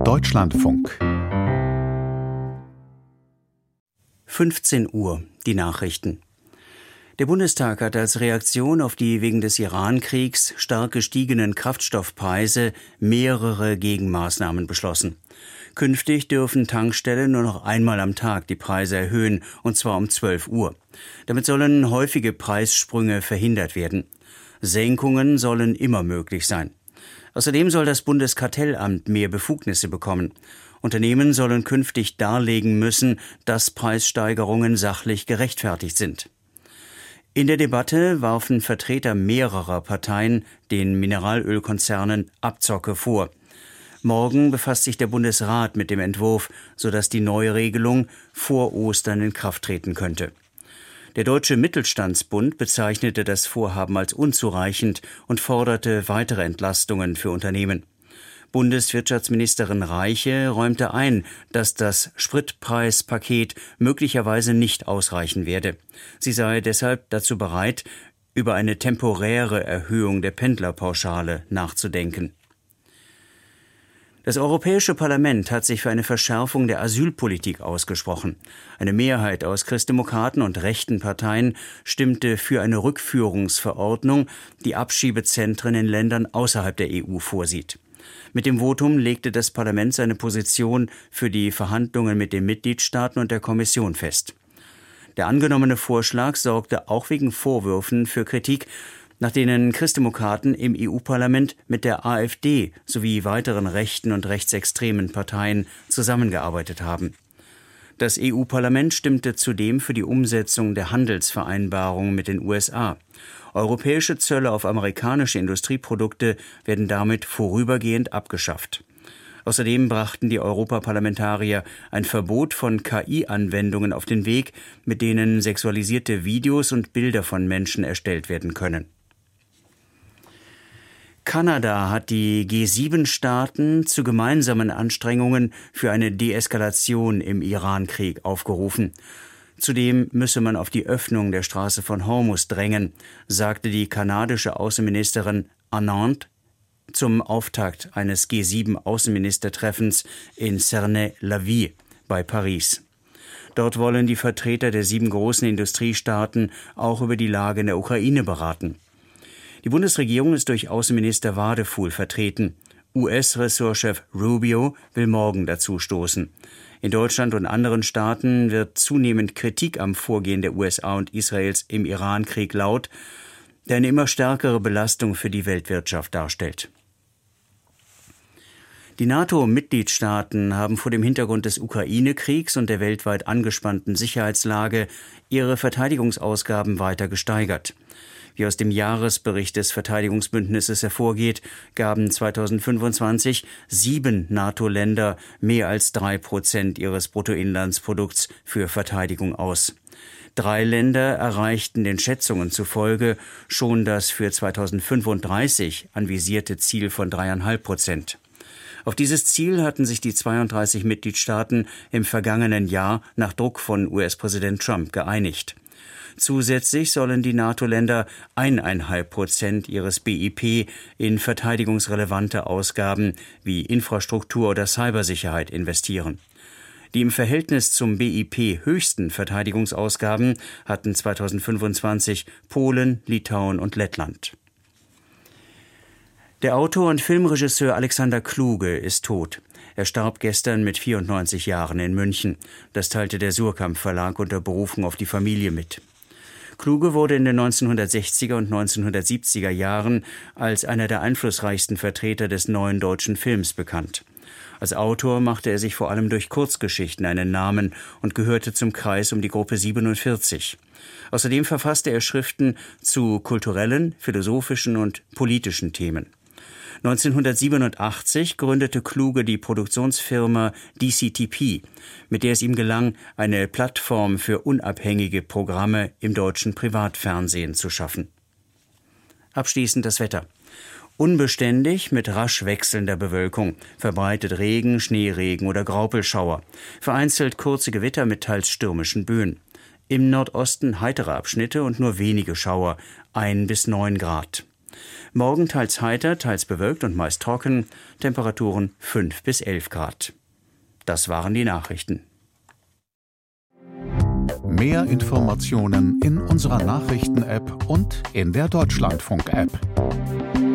Deutschlandfunk 15 Uhr, die Nachrichten. Der Bundestag hat als Reaktion auf die wegen des Iran-Kriegs stark gestiegenen Kraftstoffpreise mehrere Gegenmaßnahmen beschlossen. Künftig dürfen Tankstellen nur noch einmal am Tag die Preise erhöhen, und zwar um 12 Uhr. Damit sollen häufige Preissprünge verhindert werden. Senkungen sollen immer möglich sein. Außerdem soll das Bundeskartellamt mehr Befugnisse bekommen. Unternehmen sollen künftig darlegen müssen, dass Preissteigerungen sachlich gerechtfertigt sind. In der Debatte warfen Vertreter mehrerer Parteien den Mineralölkonzernen Abzocke vor. Morgen befasst sich der Bundesrat mit dem Entwurf, sodass die neue Regelung vor Ostern in Kraft treten könnte. Der Deutsche Mittelstandsbund bezeichnete das Vorhaben als unzureichend und forderte weitere Entlastungen für Unternehmen. Bundeswirtschaftsministerin Reiche räumte ein, dass das Spritpreispaket möglicherweise nicht ausreichen werde. Sie sei deshalb dazu bereit, über eine temporäre Erhöhung der Pendlerpauschale nachzudenken. Das Europäische Parlament hat sich für eine Verschärfung der Asylpolitik ausgesprochen. Eine Mehrheit aus Christdemokraten und rechten Parteien stimmte für eine Rückführungsverordnung, die Abschiebezentren in Ländern außerhalb der EU vorsieht. Mit dem Votum legte das Parlament seine Position für die Verhandlungen mit den Mitgliedstaaten und der Kommission fest. Der angenommene Vorschlag sorgte auch wegen Vorwürfen für Kritik, nach denen Christdemokraten im EU-Parlament mit der AfD sowie weiteren rechten und rechtsextremen Parteien zusammengearbeitet haben. Das EU-Parlament stimmte zudem für die Umsetzung der Handelsvereinbarung mit den USA. Europäische Zölle auf amerikanische Industrieprodukte werden damit vorübergehend abgeschafft. Außerdem brachten die Europaparlamentarier ein Verbot von KI-Anwendungen auf den Weg, mit denen sexualisierte Videos und Bilder von Menschen erstellt werden können. Kanada hat die G7-Staaten zu gemeinsamen Anstrengungen für eine Deeskalation im Iran-Krieg aufgerufen. Zudem müsse man auf die Öffnung der Straße von Hormuz drängen, sagte die kanadische Außenministerin Anand zum Auftakt eines G7-Außenministertreffens in Cernay-la-Vie bei Paris. Dort wollen die Vertreter der 7 großen Industriestaaten auch über die Lage in der Ukraine beraten. Die Bundesregierung ist durch Außenminister Wadefuhl vertreten. US-Ressortchef Rubio will morgen dazu stoßen. In Deutschland und anderen Staaten wird zunehmend Kritik am Vorgehen der USA und Israels im Iran-Krieg laut, der eine immer stärkere Belastung für die Weltwirtschaft darstellt. Die NATO-Mitgliedstaaten haben vor dem Hintergrund des Ukraine-Kriegs und der weltweit angespannten Sicherheitslage ihre Verteidigungsausgaben weiter gesteigert. Wie aus dem Jahresbericht des Verteidigungsbündnisses hervorgeht, gaben 2025 7 NATO-Länder mehr als 3% ihres Bruttoinlandsprodukts für Verteidigung aus. 3 Länder erreichten den Schätzungen zufolge schon das für 2035 anvisierte Ziel von 3,5%. Auf dieses Ziel hatten sich die 32 Mitgliedstaaten im vergangenen Jahr nach Druck von US-Präsident Trump geeinigt. Zusätzlich sollen die NATO-Länder 1,5% ihres BIP in verteidigungsrelevante Ausgaben wie Infrastruktur oder Cybersicherheit investieren. Die im Verhältnis zum BIP höchsten Verteidigungsausgaben hatten 2025 Polen, Litauen und Lettland. Der Autor und Filmregisseur Alexander Kluge ist tot. Er starb gestern mit 94 Jahren in München. Das teilte der Suhrkamp Verlag unter Berufung auf die Familie mit. Kluge wurde in den 1960er und 1970er Jahren als einer der einflussreichsten Vertreter des neuen deutschen Films bekannt. Als Autor machte er sich vor allem durch Kurzgeschichten einen Namen und gehörte zum Kreis um die Gruppe 47. Außerdem verfasste er Schriften zu kulturellen, philosophischen und politischen Themen. 1987 gründete Kluge die Produktionsfirma DCTP, mit der es ihm gelang, eine Plattform für unabhängige Programme im deutschen Privatfernsehen zu schaffen. Abschließend das Wetter. Unbeständig mit rasch wechselnder Bewölkung, verbreitet Regen, Schneeregen oder Graupelschauer, vereinzelt kurze Gewitter mit teils stürmischen Böen. Im Nordosten heitere Abschnitte und nur wenige Schauer, 1 bis 9 Grad. Morgen teils heiter, teils bewölkt und meist trocken, Temperaturen 5 bis 11 Grad. Das waren die Nachrichten. Mehr Informationen in unserer Nachrichten-App und in der Deutschlandfunk-App.